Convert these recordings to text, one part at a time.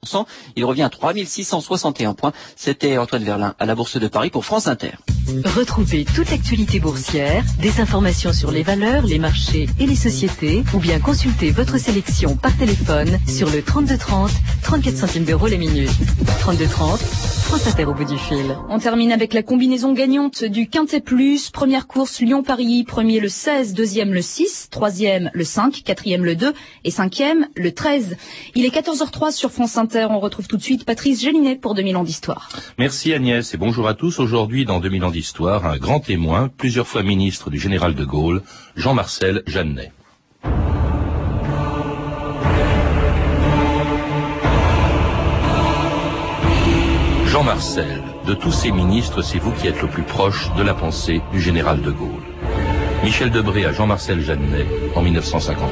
0,5%. Il revient à 3661 points. C'était Antoine Verlin à la Bourse de Paris pour France Inter. Retrouvez toute l'actualité boursière, des informations sur les valeurs, les marchés et les sociétés, ou bien consultez votre sélection par téléphone sur le 3230, 34 centimes d'euros la minute. 3230, France Inter au bout du fil. On termine avec la combinaison gagnante du Quintet Plus. Première course Lyon-Paris, premier le 16, deuxième le 6, troisième le 5, quatrième le 2 et cinquième le 13. Il est 14h03 sur France Inter. On retrouve tout de suite Patrice Gélinet pour 2000 ans d'histoire. Merci Agnès et bonjour à tous. Aujourd'hui, dans 2000 ans d'histoire, un grand témoin, plusieurs fois ministre du général de Gaulle, Jean-Marcel Jeannet. Jean-Marcel, de tous ces ministres, c'est vous qui êtes le plus proche de la pensée du général de Gaulle. Michel Debré à Jean-Marcel Jeannet en 1959.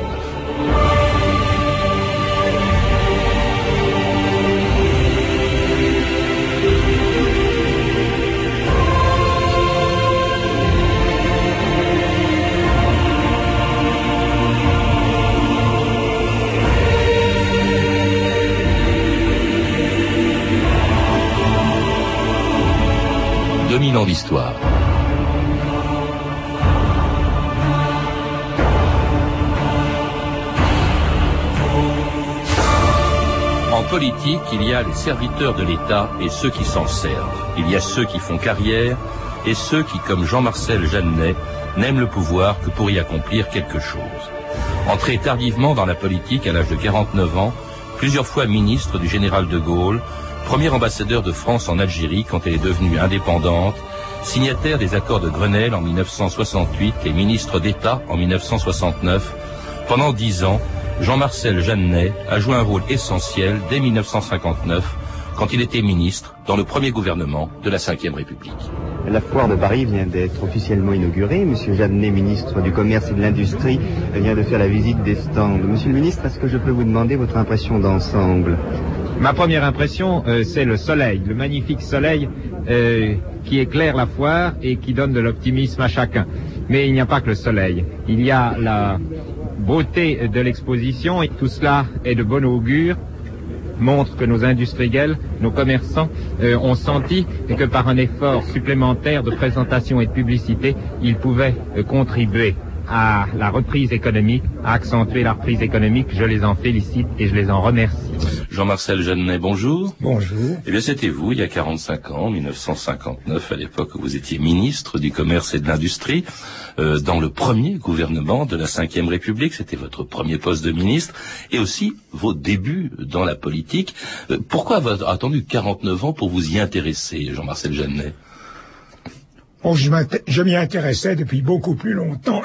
D'histoire. En politique, il y a les serviteurs de l'État et ceux qui s'en servent. Il y a ceux qui font carrière et ceux qui, comme Jean-Marcel Jeannet, n'aiment le pouvoir que pour y accomplir quelque chose. Entré tardivement dans la politique à l'âge de 49 ans, plusieurs fois ministre du général de Gaulle, premier ambassadeur de France en Algérie quand elle est devenue indépendante, signataire des accords de Grenelle en 1968 et ministre d'État en 1969, pendant 10 ans, Jean-Marcel Jeannet a joué un rôle essentiel dès 1959, quand il était ministre dans le premier gouvernement de la Ve République. La foire de Paris vient d'être officiellement inaugurée. Monsieur Jeannet, ministre du Commerce et de l'Industrie, vient de faire la visite des stands. Monsieur le ministre, est-ce que je peux vous demander votre impression d'ensemble ? Ma première impression, c'est le soleil, le magnifique soleil qui éclaire la foire et qui donne de l'optimisme à chacun. Mais il n'y a pas que le soleil. Il y a la beauté de l'exposition et tout cela est de bon augure, montre que nos industriels, nos commerçants ont senti que par un effort supplémentaire de présentation et de publicité, ils pouvaient contribuer à la reprise économique, à accentuer la reprise économique. Je les en félicite et je les en remercie. Jean-Marcel Jeannet, bonjour. Bonjour. Eh bien, c'était vous, il y a 45 ans, 1959, à l'époque où vous étiez ministre du Commerce et de l'Industrie, dans le premier gouvernement de la Ve République. C'était votre premier poste de ministre et aussi vos débuts dans la politique. Pourquoi avoir attendu 49 ans pour vous y intéresser, Jean-Marcel Jeannet ? Oh, je m'y intéressais depuis beaucoup plus longtemps.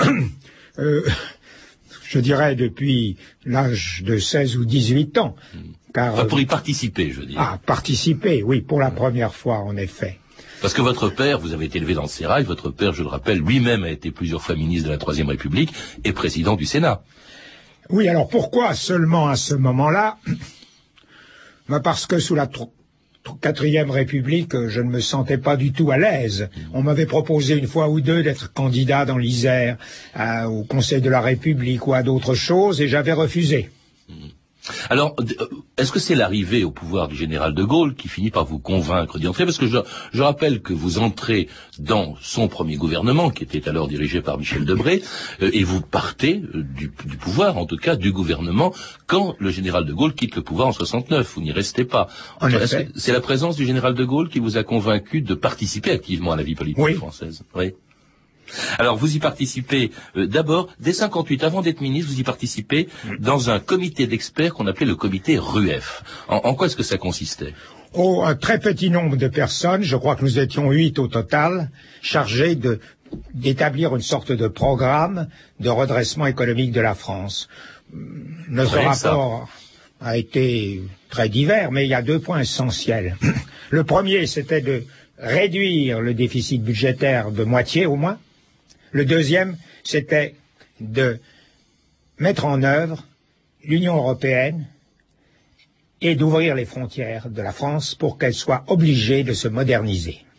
Je dirais depuis l'âge de 16 ou 18 ans. Car, enfin, pour y participer, je veux dire. Ah, participer, oui, pour la première fois, en effet. Parce que votre père, vous avez été élevé dans le sérail, votre père, je le rappelle, lui-même a été plusieurs fois ministre de la Troisième République et président du Sénat. Oui, alors pourquoi seulement à ce moment-là ? Parce que sous la Quatrième République, je ne me sentais pas du tout à l'aise. On m'avait proposé une fois ou deux d'être candidat dans l'Isère, au Conseil de la République ou à d'autres choses, et j'avais refusé. Alors, est-ce que c'est l'arrivée au pouvoir du général de Gaulle qui finit par vous convaincre d'y entrer ? Parce que je rappelle que vous entrez dans son premier gouvernement, qui était alors dirigé par Michel Debré, et vous partez du pouvoir, en tout cas du gouvernement, quand le général de Gaulle quitte le pouvoir en 69. Vous n'y restez pas. Est-ce que c'est la présence du général de Gaulle qui vous a convaincu de participer activement à la vie politique française ? Oui. Alors, vous y participez d'abord, dès 58, avant d'être ministre, vous y participez dans un comité d'experts qu'on appelait le comité RUEF. En quoi est-ce que ça consistait ? Oh, un très petit nombre de personnes, je crois que nous étions 8 au total, chargés d'établir une sorte de programme de redressement économique de la France. Notre rapport a été très divers, mais il y a 2 points essentiels. Le premier, c'était de réduire le déficit budgétaire de moitié au moins. Le deuxième, c'était de mettre en œuvre l'Union européenne et d'ouvrir les frontières de la France pour qu'elle soit obligée de se moderniser.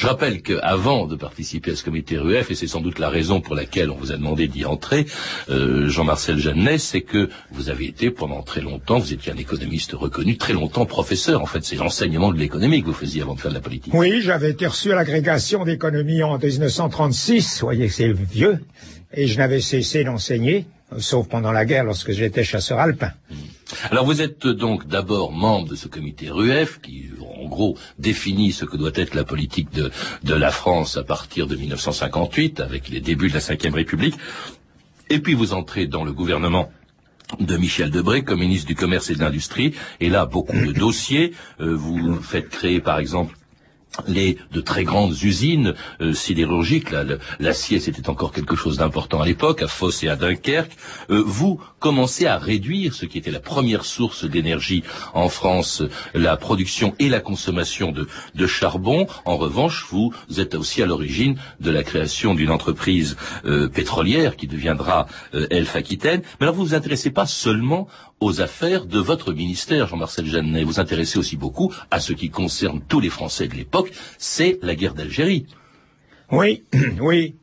Je rappelle qu'avant de participer à ce comité RUEF, et c'est sans doute la raison pour laquelle on vous a demandé d'y entrer, Jean-Marcel Jeannet, c'est que vous avez été pendant très longtemps, vous étiez un économiste reconnu, très longtemps professeur. En fait, c'est l'enseignement de l'économie que vous faisiez avant de faire de la politique. Oui, j'avais été reçu à l'agrégation d'économie en 1936, vous voyez que c'est vieux, et je n'avais cessé d'enseigner, sauf pendant la guerre lorsque j'étais chasseur alpin. Alors vous êtes donc d'abord membre de ce comité RUEF qui, en gros, définit ce que doit être la politique de la France à partir de 1958, avec les débuts de la Ve République. Et puis vous entrez dans le gouvernement de Michel Debré comme ministre du Commerce et de l'Industrie. Et là, beaucoup de dossiers. Vous faites créer, par exemple, de très grandes usines sidérurgiques. L'acier, c'était encore quelque chose d'important à l'époque, à Fos et à Dunkerque. Vous commencez à réduire ce qui était la première source d'énergie en France, la production et la consommation de charbon. En revanche, vous êtes aussi à l'origine de la création d'une entreprise pétrolière qui deviendra Elf Aquitaine. Mais alors, vous vous intéressez pas seulement aux affaires de votre ministère, Jean-Marcel Jeannet. Vous intéressez aussi beaucoup à ce qui concerne tous les Français de l'époque, c'est la guerre d'Algérie. Oui, oui.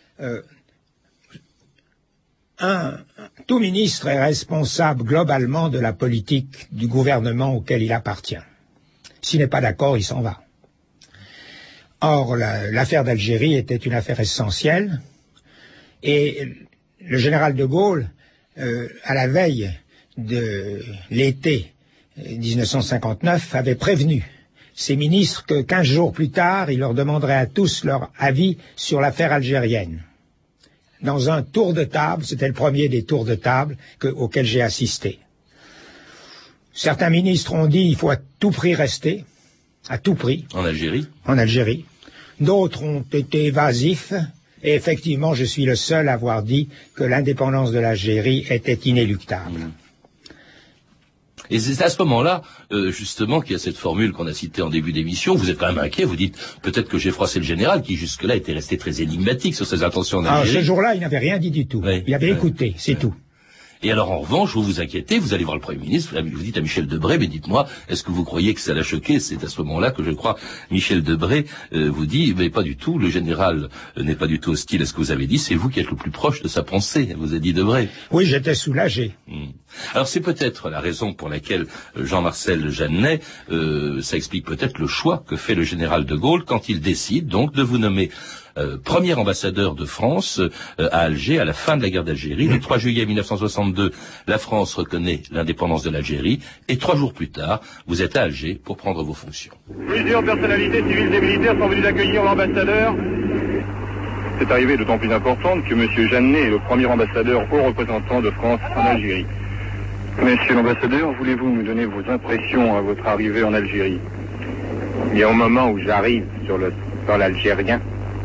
Tout ministre est responsable globalement de la politique du gouvernement auquel il appartient. S'il n'est pas d'accord, il s'en va. Or, l'affaire d'Algérie était une affaire essentielle, et le général de Gaulle, à la veille de l'été 1959, avait prévenu ses ministres que 15 jours plus tard, il leur demanderait à tous leur avis sur l'affaire algérienne. Dans un tour de table, c'était le premier des tours de table auquel j'ai assisté. Certains ministres ont dit il faut à tout prix rester, à tout prix. En Algérie. En Algérie. D'autres ont été évasifs. Et effectivement, je suis le seul à avoir dit que l'indépendance de l'Algérie était inéluctable. Et c'est à ce moment-là, justement, qu'il y a cette formule qu'on a citée en début d'émission. Vous êtes quand même inquiet, vous dites peut-être que j'ai froissé le général, qui jusque-là était resté très énigmatique sur ses intentions en Algérie. Alors, ce jour-là, il n'avait rien dit du tout. Oui, il avait écouté, c'est tout. Et alors, en revanche, vous vous inquiétez, vous allez voir le Premier ministre, vous dites à Michel Debré, mais dites-moi, est-ce que vous croyez que ça l'a choqué? C'est à ce moment-là que je crois Michel Debré vous dit, mais pas du tout, le général n'est pas du tout hostile à ce que vous avez dit, c'est vous qui êtes le plus proche de sa pensée, vous a dit Debré. Oui, j'étais soulagé. Alors c'est peut-être la raison pour laquelle Jean-Marcel Jeannet, ça explique peut-être le choix que fait le général de Gaulle quand il décide donc de vous nommer premier ambassadeur de France à Alger à la fin de la guerre d'Algérie. Le 3 juillet 1962, la France reconnaît l'indépendance de l'Algérie et 3 jours plus tard, vous êtes à Alger pour prendre vos fonctions. Plusieurs personnalités civiles et militaires sont venues accueillir l'ambassadeur. C'est arrivé d'autant plus importante que M. Jeannet est le premier ambassadeur haut représentant de France en Algérie. Monsieur l'ambassadeur, voulez-vous me donner vos impressions à votre arrivée en Algérie? Et au moment où j'arrive sur le sol algérien,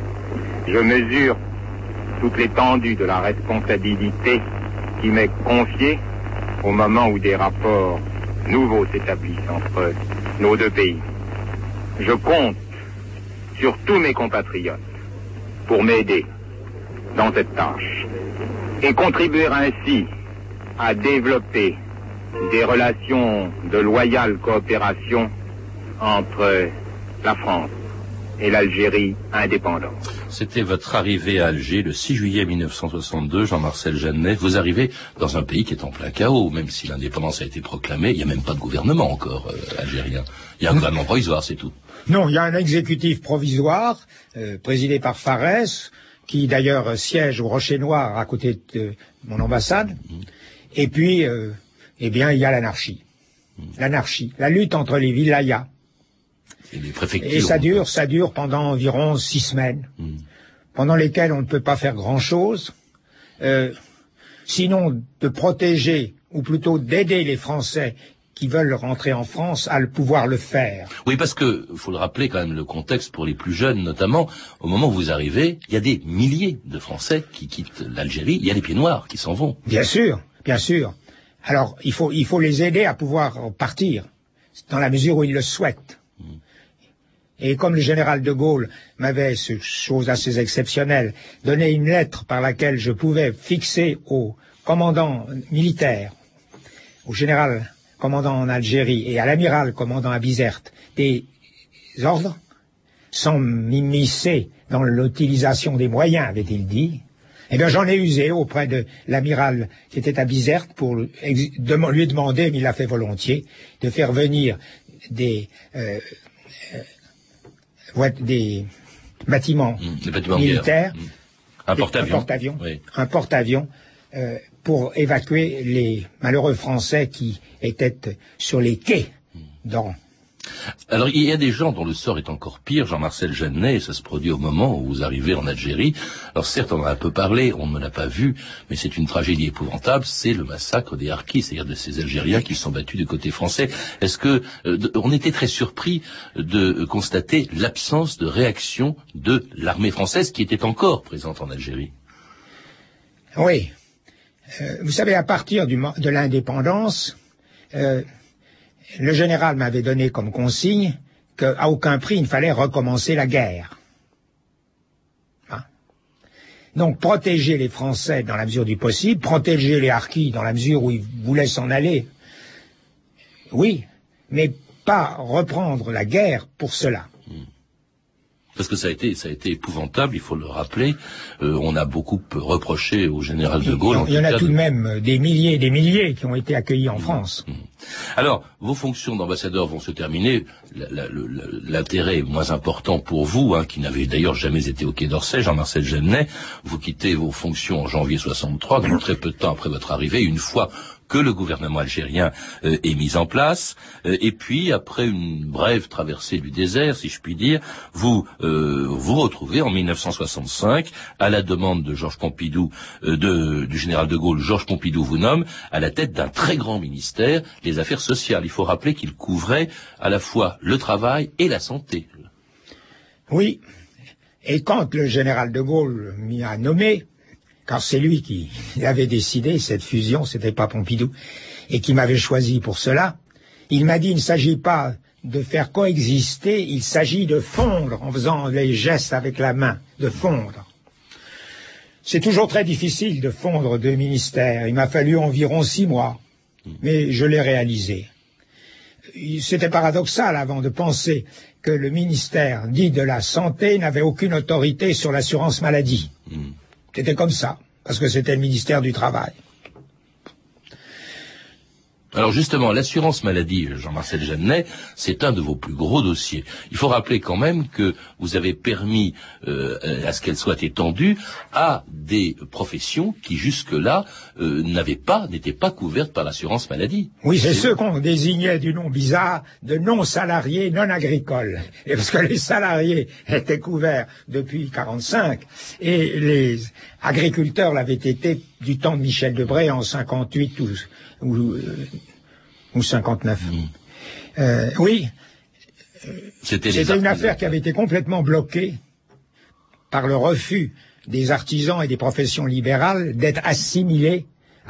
je mesure toute l'étendue de la responsabilité qui m'est confiée au moment où des rapports nouveaux s'établissent entre nos deux pays. Je compte sur tous mes compatriotes pour m'aider dans cette tâche et contribuer ainsi à développer des relations de loyale coopération entre la France et l'Algérie indépendante. C'était votre arrivée à Alger le 6 juillet 1962, Jean-Marcel Jeannet. Vous arrivez dans un pays qui est en plein chaos, même si l'indépendance a été proclamée, il n'y a même pas de gouvernement encore algérien. Il y a un gouvernement provisoire, c'est tout. Non, il y a un exécutif provisoire, présidé par Farès, qui d'ailleurs siège au Rocher Noir à côté de mon ambassade. Et puis, eh bien, il y a l'anarchie. L'anarchie, la lutte entre les wilayas. Et ça dure pendant environ 6 semaines, pendant lesquelles on ne peut pas faire grand-chose, sinon de protéger, ou plutôt d'aider les Français qui veulent rentrer en France à pouvoir le faire. Oui, parce que, faut le rappeler quand même, le contexte pour les plus jeunes notamment, au moment où vous arrivez, il y a des milliers de Français qui quittent l'Algérie, il y a les pieds noirs qui s'en vont. Bien sûr, bien sûr. Alors, il faut les aider à pouvoir partir, dans la mesure où ils le souhaitent. Et comme le général de Gaulle m'avait, chose assez exceptionnelle, donné une lettre par laquelle je pouvais fixer au commandant militaire, au général commandant en Algérie et à l'amiral commandant à Bizerte des ordres, sans m'immiscer dans l'utilisation des moyens, avait-il dit, eh bien j'en ai usé auprès de l'amiral qui était à Bizerte pour lui demander, mais il l'a fait volontiers, de faire venir des bâtiments militaires, un porte-avions, un porte-avions pour évacuer les malheureux Français qui étaient sur les quais dans... Alors, il y a des gens dont le sort est encore pire, Jean-Marcel Jeannet, et ça se produit au moment où vous arrivez en Algérie. Alors certes, on en a un peu parlé, on ne l'a pas vu, mais c'est une tragédie épouvantable, c'est le massacre des Harkis, c'est-à-dire de ces Algériens qui sont battus du côté français. Est-ce que on était très surpris de constater l'absence de réaction de l'armée française qui était encore présente en Algérie? Oui. Vous savez, à partir de l'indépendance, le général m'avait donné comme consigne qu'à aucun prix il ne fallait recommencer la guerre. Hein? Donc protéger les Français dans la mesure du possible, protéger les Harkis dans la mesure où ils voulaient s'en aller, oui, mais pas reprendre la guerre pour cela. Parce que ça a été épouvantable, il faut le rappeler. On a beaucoup reproché au général de Gaulle. Il y en a tout de même des milliers et des milliers qui ont été accueillis en France. Alors, vos fonctions d'ambassadeur vont se terminer. L'intérêt moins important pour vous, qui n'avez d'ailleurs jamais été au Quai d'Orsay, Jean-Marcel Jeannet, vous quittez vos fonctions en janvier 63, donc très peu de temps après votre arrivée, une fois que le gouvernement algérien est mis en place, et puis après une brève traversée du désert, si je puis dire, vous vous retrouvez en 1965 à la demande de Georges Pompidou, du général de Gaulle. Georges Pompidou vous nomme à la tête d'un très grand ministère, les affaires sociales. Il faut rappeler qu'il couvrait à la fois le travail et la santé. Oui, et quand le général de Gaulle m'y a nommé, car c'est lui qui avait décidé cette fusion, c'était pas Pompidou, et qui m'avait choisi pour cela, il m'a dit il ne s'agit pas de faire coexister, il s'agit de fondre en faisant les gestes avec la main, de fondre. C'est toujours très difficile de fondre deux ministères, il m'a fallu environ 6 mois, mais je l'ai réalisé. C'était paradoxal avant de penser que le ministère dit de la Santé n'avait aucune autorité sur l'assurance maladie. C'était comme ça, parce que c'était le ministère du Travail. Alors justement, l'assurance maladie, Jean-Marcel Jeannet, c'est un de vos plus gros dossiers. Il faut rappeler quand même que vous avez permis à ce qu'elle soit étendue à des professions qui jusque-là n'étaient pas couvertes par l'assurance maladie. Oui, c'est ceux qu'on désignait du nom bizarre de non-salariés non agricoles. Et parce que les salariés étaient couverts depuis 1945 et les agriculteurs l'avaient été du temps de Michel Debré en 58 ou 59. Oui, c'était une affaire qui avait été complètement bloquée par le refus des artisans et des professions libérales d'être assimilés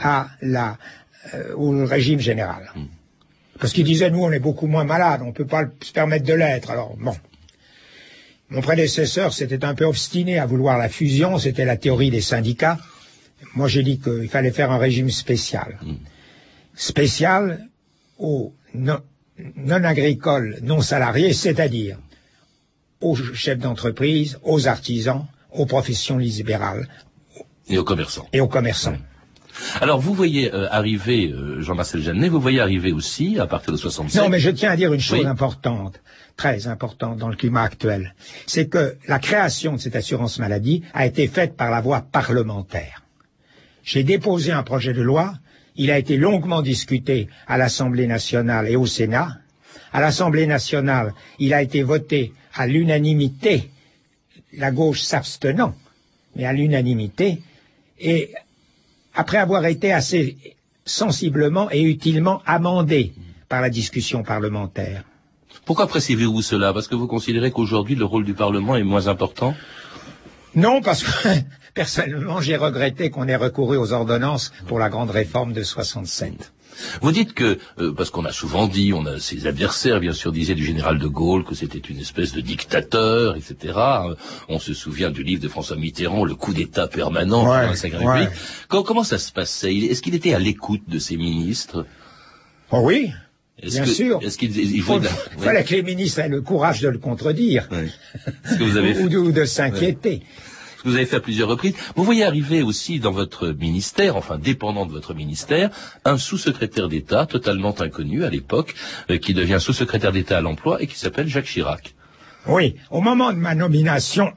au régime général. Parce qu'ils disaient, nous, on est beaucoup moins malades, on ne peut pas se permettre de l'être. Alors, bon. Mon prédécesseur s'était un peu obstiné à vouloir la fusion, c'était la théorie des syndicats. Moi, j'ai dit qu'il fallait faire un régime spécial. Spécial aux non-agricoles, non-salariés, c'est-à-dire aux chefs d'entreprise, aux artisans, aux professions libérales. Et aux commerçants. Alors, vous voyez arriver, Jean-Marcel Jeannet, vous voyez arriver aussi, à partir de 67... Non, mais je tiens à dire une chose importante, très importante dans le climat actuel. C'est que la création de cette assurance maladie a été faite par la voie parlementaire. J'ai déposé un projet de loi, il a été longuement discuté à l'Assemblée nationale et au Sénat. À l'Assemblée nationale, il a été voté à l'unanimité, la gauche s'abstenant, mais à l'unanimité, et après avoir été assez sensiblement et utilement amendé par la discussion parlementaire. Pourquoi précisez-vous cela? Parce que vous considérez qu'aujourd'hui le rôle du Parlement est moins important? Non, parce que personnellement j'ai regretté qu'on ait recouru aux ordonnances pour la grande réforme de 67. Vous dites que, parce qu'on a souvent dit, on a ses adversaires bien sûr disaient du général de Gaulle que c'était une espèce de dictateur, etc. On se souvient du livre de François Mitterrand, le coup d'État permanent dans la Cinquième République. Comment ça se passait? Est-ce qu'il était à l'écoute de ses ministres? Oh oui, Bien sûr. Est-ce qu'il fallait que les ministres aient le courage de le contredire. Oui. Ce que vous avez fait. ou de s'inquiéter. Ce que vous avez fait à plusieurs reprises. Vous voyez arriver aussi dans votre ministère, enfin dépendant de votre ministère, un sous-secrétaire d'État totalement inconnu à l'époque, qui devient sous-secrétaire d'État à l'emploi et qui s'appelle Jacques Chirac. Oui, au moment de ma nomination,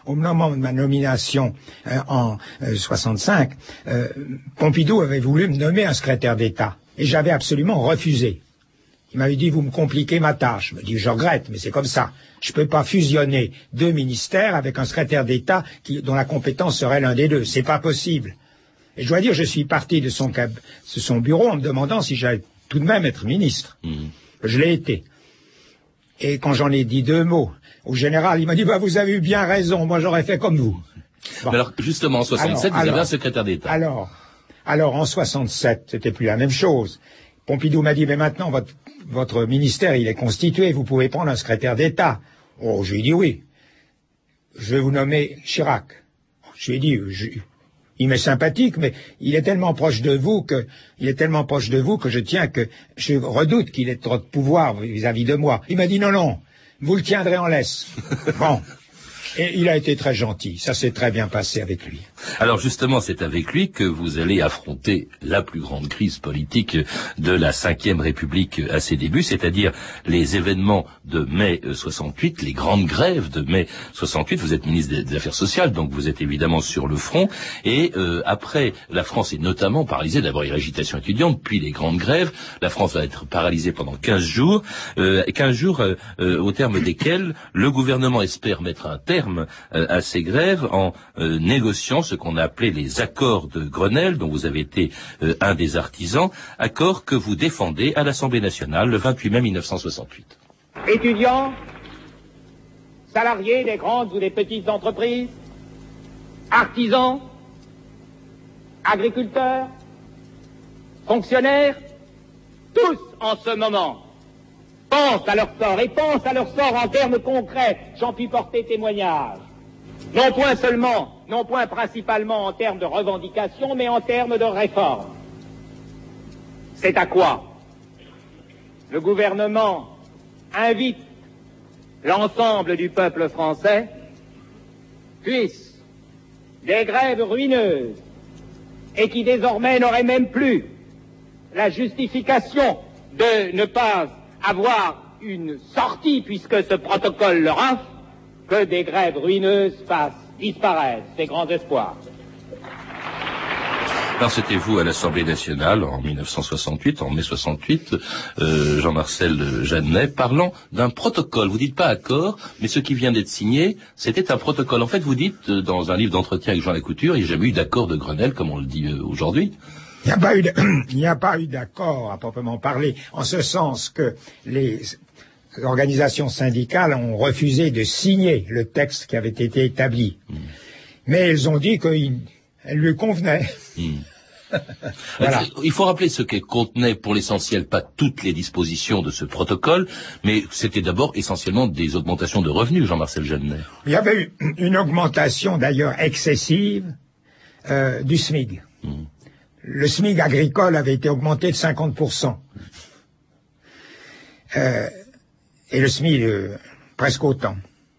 en 65, Pompidou avait voulu me nommer un secrétaire d'État et j'avais absolument refusé. Il m'avait dit, vous me compliquez ma tâche. Je me dis, je regrette, mais c'est comme ça. Je peux pas fusionner deux ministères avec un secrétaire d'État dont la compétence serait l'un des deux. C'est pas possible. Et je dois dire, je suis parti de son bureau en me demandant si j'allais tout de même être ministre. Je l'ai été. Et quand j'en ai dit deux mots au général, il m'a dit, vous avez eu bien raison, moi j'aurais fait comme vous. Bon. Mais alors, justement, en 67, vous avez un secrétaire d'État. Alors, en 67, c'était plus la même chose. Pompidou m'a dit, mais maintenant, votre ministère, il est constitué, vous pouvez prendre un secrétaire d'État. Oh, je lui ai dit oui. Je vais vous nommer Chirac. Je lui ai dit, il m'est sympathique, mais il est tellement proche de vous que je redoute qu'il ait trop de pouvoir vis-à-vis de moi. Il m'a dit non, vous le tiendrez en laisse. Bon. Et il a été très gentil. Ça s'est très bien passé avec lui. Alors justement, c'est avec lui que vous allez affronter la plus grande crise politique de la Ve République à ses débuts, c'est-à-dire les événements de mai 68, les grandes grèves de mai 68. Vous êtes ministre des Affaires sociales, donc vous êtes évidemment sur le front. Et après, la France est notamment paralysée. D'abord, il y a l'agitation étudiante, puis les grandes grèves. La France va être paralysée pendant 15 jours. 15 jours au terme desquels le gouvernement espère mettre un terme à ces grèves en négociant ce qu'on a appelé les accords de Grenelle, dont vous avez été un des artisans, accords que vous défendez à l'Assemblée nationale le 28 mai 1968. Étudiants, salariés des grandes ou des petites entreprises, artisans, agriculteurs, fonctionnaires, tous en ce moment pensent à leur sort, et pensent à leur sort en termes concrets. J'en puis porter témoignage. Non point principalement en termes de revendications, mais en termes de réforme. C'est à quoi le gouvernement invite l'ensemble du peuple français, puisse des grèves ruineuses, et qui désormais n'auraient même plus la justification de ne pas avoir une sortie, puisque ce protocole leur offre, que des grèves ruineuses fassent disparaître ces grands espoirs. Alors c'était vous à l'Assemblée nationale en 1968, en mai 68, Jean-Marcel Jeannet, parlant d'un protocole. Vous dites pas accord, mais ce qui vient d'être signé, c'était un protocole. En fait, vous dites dans un livre d'entretien avec Jean Lacouture, il n'y a jamais eu d'accord de Grenelle, comme on le dit aujourd'hui. Il n'y a pas eu d'accord à proprement parler, en ce sens que les organisations syndicales ont refusé de signer le texte qui avait été établi. Mais elles ont dit qu'elle lui convenait. Voilà. Il faut rappeler ce qu'elle contenait pour l'essentiel, pas toutes les dispositions de ce protocole, mais c'était d'abord essentiellement des augmentations de revenus, Jean-Marcel Jeannet. Il y avait eu une augmentation d'ailleurs excessive du SMIC. Le SMIC agricole avait été augmenté de 50%. Et le SMIC presque autant.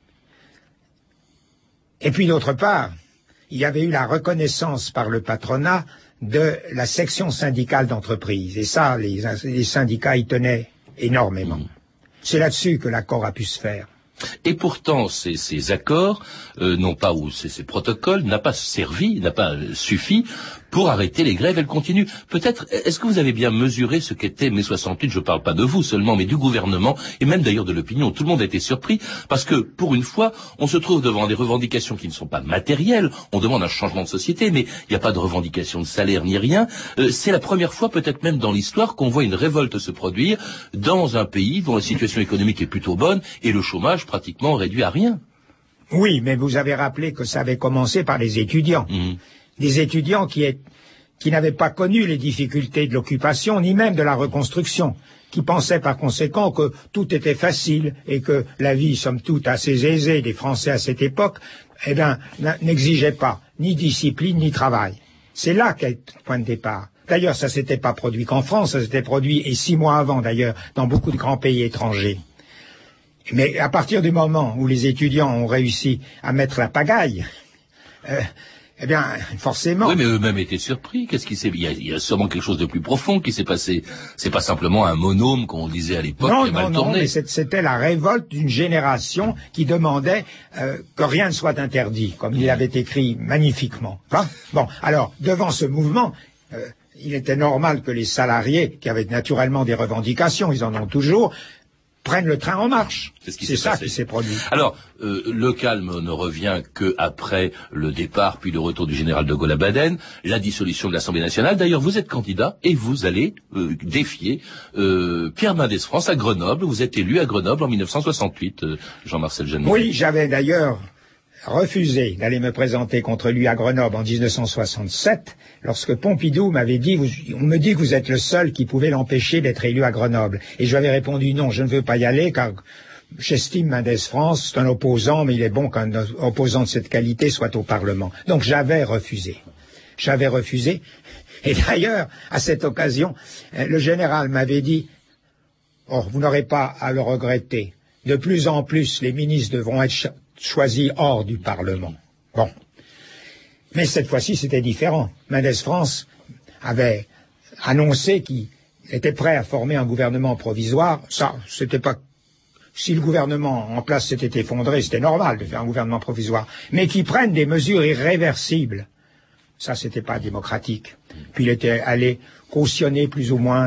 Et puis d'autre part, il y avait eu la reconnaissance par le patronat de la section syndicale d'entreprise. Et ça, les syndicats y tenaient énormément. C'est là-dessus que l'accord a pu se faire. Et pourtant, ces accords, ces protocoles, n'a pas suffi pour arrêter les grèves. Elles continuent. Peut-être, est-ce que vous avez bien mesuré ce qu'était mai 68? Je ne parle pas de vous seulement, mais du gouvernement, et même d'ailleurs de l'opinion. Tout le monde a été surpris, parce que, pour une fois, on se trouve devant des revendications qui ne sont pas matérielles. On demande un changement de société, mais il n'y a pas de revendication de salaire ni rien. C'est la première fois, peut-être même dans l'histoire, qu'on voit une révolte se produire dans un pays dont la situation économique est plutôt bonne, et le chômage pratiquement réduit à rien. Oui, mais vous avez rappelé que ça avait commencé par les étudiants. Des étudiants qui n'avaient pas connu les difficultés de l'occupation, ni même de la reconstruction, qui pensaient par conséquent que tout était facile et que la vie, somme toute, assez aisée des Français à cette époque, n'exigeait pas ni discipline ni travail. C'est là qu'est le point de départ. D'ailleurs, ça s'était pas produit qu'en France, ça s'était produit, et 6 mois avant d'ailleurs, dans beaucoup de grands pays étrangers. Mais à partir du moment où les étudiants ont réussi à mettre la pagaille, eh bien, forcément... Oui, mais eux-mêmes étaient surpris. Qu'est-ce qui s'est... Il y a sûrement quelque chose de plus profond qui s'est passé. C'est pas simplement un monôme qu'on disait à l'époque qui a mal tourné. Non, mais c'était la révolte d'une génération qui demandait que rien ne soit interdit, comme il avait écrit magnifiquement. Hein? Bon, alors, devant ce mouvement... il était normal que les salariés, qui avaient naturellement des revendications, ils en ont toujours, prennent le train en marche. C'est ça qui s'est produit. Alors, le calme ne revient que après le départ puis le retour du général de Gaulle à Baden, la dissolution de l'Assemblée nationale. D'ailleurs, vous êtes candidat et vous allez défier Pierre Mendès France à Grenoble. Vous êtes élu à Grenoble en 1968, Jean-Marcel Jeannet. Oui, j'avais d'ailleurs refusé d'aller me présenter contre lui à Grenoble en 1967, lorsque Pompidou m'avait dit, on me dit que vous êtes le seul qui pouvait l'empêcher d'être élu à Grenoble. Et je lui avais répondu non, je ne veux pas y aller, car j'estime Mendès France, c'est un opposant, mais il est bon qu'un opposant de cette qualité soit au Parlement. Donc j'avais refusé. Et d'ailleurs, à cette occasion, le général m'avait dit, oh, vous n'aurez pas à le regretter. De plus en plus, les ministres devront être choisi hors du Parlement. Bon. Mais cette fois-ci, c'était différent. Mendès France avait annoncé qu'il était prêt à former un gouvernement provisoire. Ça, c'était pas... Si le gouvernement en place s'était effondré, c'était normal de faire un gouvernement provisoire. Mais qu'il prenne des mesures irréversibles. Ça, c'était pas démocratique. Puis il était allé cautionner plus ou moins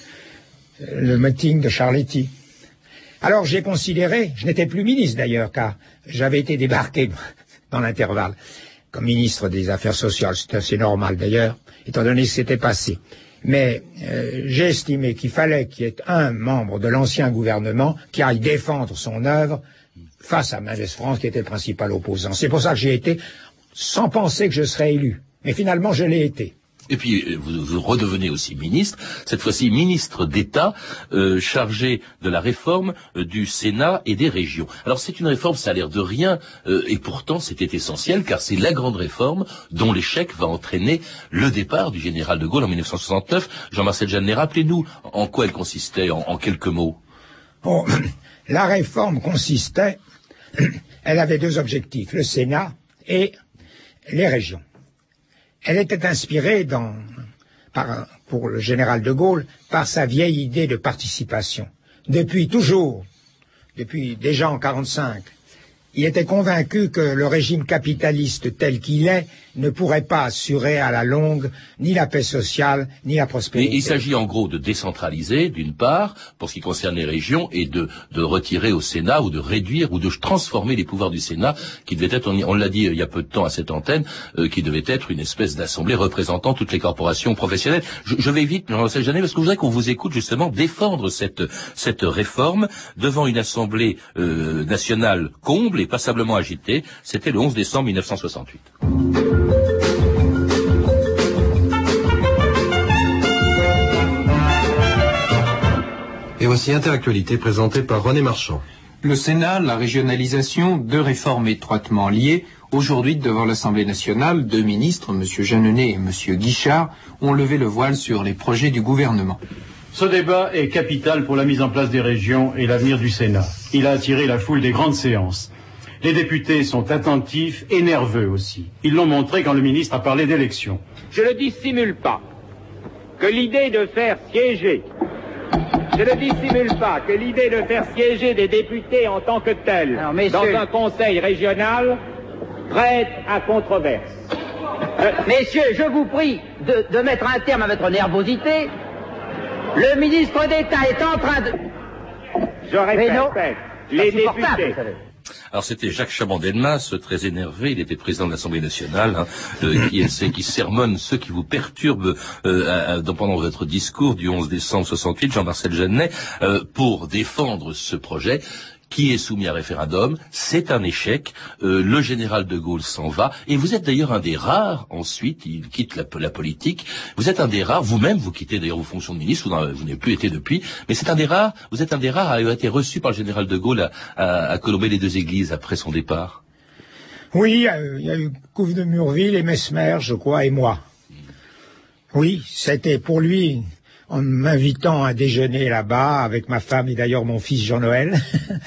le meeting de Charletti. Alors j'ai considéré, je n'étais plus ministre d'ailleurs, car j'avais été débarqué dans l'intervalle comme ministre des Affaires sociales. C'est assez normal d'ailleurs, étant donné ce qui s'était passé. Mais j'ai estimé qu'il fallait qu'il y ait un membre de l'ancien gouvernement qui aille défendre son œuvre face à Mendès France, qui était le principal opposant. C'est pour ça que j'ai été, sans penser que je serais élu. Mais finalement, je l'ai été. Et puis, vous redevenez aussi ministre, cette fois-ci ministre d'État, chargé de la réforme du Sénat et des régions. Alors c'est une réforme, ça a l'air de rien, et pourtant c'était essentiel, car c'est la grande réforme dont l'échec va entraîner le départ du général de Gaulle en 1969. Jean-Marcel Jeannet, rappelez-nous en quoi elle consistait, en quelques mots. Bon, la réforme consistait, elle avait 2 objectifs, le Sénat et les régions. Elle était inspirée pour le général de Gaulle par sa vieille idée de participation. Depuis toujours, depuis déjà en 1945, il était convaincu que le régime capitaliste tel qu'il est ne pourrait pas assurer à la longue ni la paix sociale, ni la prospérité. Mais il s'agit en gros de décentraliser, d'une part, pour ce qui concerne les régions, et de retirer au Sénat, ou de réduire, ou de transformer les pouvoirs du Sénat, qui devait être, on l'a dit il y a peu de temps à cette antenne, qui devait être une espèce d'assemblée représentant toutes les corporations professionnelles. Je vais vite, Jean-Marcel Jeannet, parce que je voudrais qu'on vous écoute justement défendre cette réforme devant une assemblée nationale comble et passablement agitée. C'était le 11 décembre 1968. Et voici Interactualité présentée par René Marchand. Le Sénat, la régionalisation, 2 réformes étroitement liées. Aujourd'hui, devant l'Assemblée nationale, 2 ministres, M. Jeanneney et M. Guichard, ont levé le voile sur les projets du gouvernement. Ce débat est capital pour la mise en place des régions et l'avenir du Sénat. Il a attiré la foule des grandes séances. Les députés sont attentifs et nerveux aussi. Ils l'ont montré quand le ministre a parlé d'élections. Je ne dissimule pas que l'idée de faire siéger des députés en tant que tels dans un conseil régional prête à controverse. Messieurs, je vous prie de mettre un terme à votre nervosité. Le ministre d'État est en train de... Je répète, les députés... Alors c'était Jacques Chaban-Delmas, très énervé, il était président de l'Assemblée nationale, qui sermonne ceux qui vous perturbent pendant votre discours du 11 décembre 68, Jean-Marcel Jeannet, pour défendre ce projet qui est soumis à référendum. C'est un échec, le général de Gaulle s'en va, et vous êtes d'ailleurs un des rares, ensuite, il quitte la politique, vous êtes un des rares, vous-même, vous quittez d'ailleurs vos fonctions de ministre, vous n'avez plus été depuis, mais c'est un des rares, vous êtes un des rares à avoir été reçu par le général de Gaulle à Colomber les 2 églises après son départ. Oui, il y a eu Couve de Murville et Mesmer, je crois, et moi. Oui, c'était pour lui, en m'invitant à déjeuner là-bas avec ma femme et d'ailleurs mon fils Jean-Noël,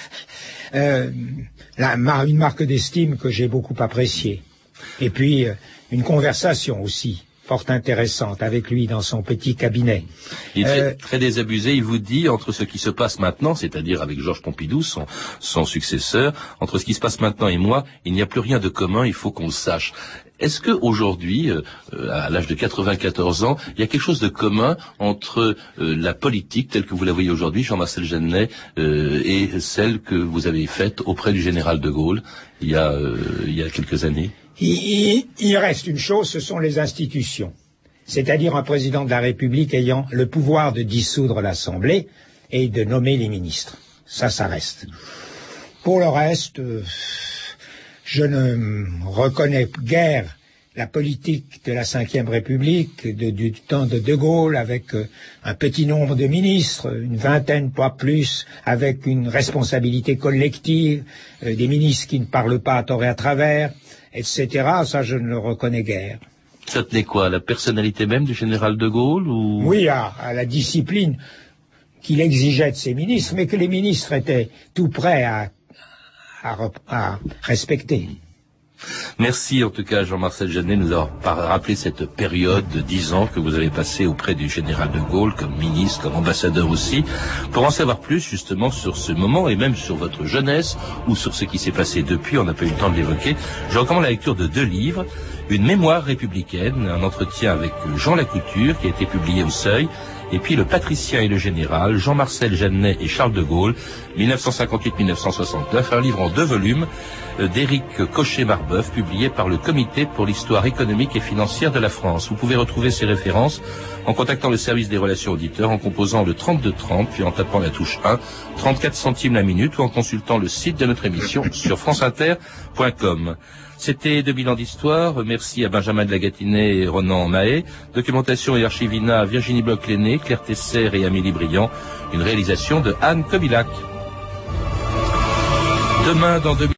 une marque d'estime que j'ai beaucoup appréciée. Et puis une conversation aussi fort intéressante avec lui dans son petit cabinet. Il est très désabusé, il vous dit, entre ce qui se passe maintenant, c'est-à-dire avec Georges Pompidou, son successeur, entre ce qui se passe maintenant et moi, il n'y a plus rien de commun, il faut qu'on le sache. Est-ce que aujourd'hui, à l'âge de 94 ans, il y a quelque chose de commun entre la politique telle que vous la voyez aujourd'hui, Jean-Marcel Jeannet, et celle que vous avez faite auprès du général de Gaulle il y a quelques années? Il reste une chose, ce sont les institutions. C'est-à-dire un président de la République ayant le pouvoir de dissoudre l'Assemblée et de nommer les ministres. Ça reste. Pour le reste, je ne reconnais guère la politique de la Ve République du temps de De Gaulle avec un petit nombre de ministres, une vingtaine, pas plus, avec une responsabilité collective, des ministres qui ne parlent pas à tort et à travers, etc. Ça, je ne le reconnais guère. Ça tenait quoi, à la personnalité même du général de Gaulle ou... Oui, à la discipline qu'il exigeait de ses ministres, mais que les ministres étaient tout prêts à respecter. Merci en tout cas Jean-Marcel Jeannet de nous avoir rappelé cette période de 10 ans que vous avez passé auprès du général de Gaulle comme ministre, comme ambassadeur aussi. Pour en savoir plus justement sur ce moment et même sur votre jeunesse ou sur ce qui s'est passé depuis, on n'a pas eu le temps de l'évoquer, je recommande la lecture de 2 livres. Une mémoire républicaine, un entretien avec Jean Lacouture qui a été publié au Seuil, et puis Le Patricien et le Général, Jean-Marcel Jeannet et Charles de Gaulle, 1958-1969, un livre en 2 volumes d'Éric Cochet-Marbeuf, publié par le Comité pour l'histoire économique et financière de la France. Vous pouvez retrouver ces références en contactant le service des relations auditeurs, en composant le 3230, puis en tapant la touche 1, 34 centimes la minute, ou en consultant le site de notre émission sur franceinter.com. C'était 2000 ans d'histoire. Merci à Benjamin de la Gâtinais et Ronan Mahé. Documentation et archivina, Virginie Bloch-Lenné, Claire Tesser et Amélie Briand. Une réalisation de Anne Kobilac. Demain, dans 2000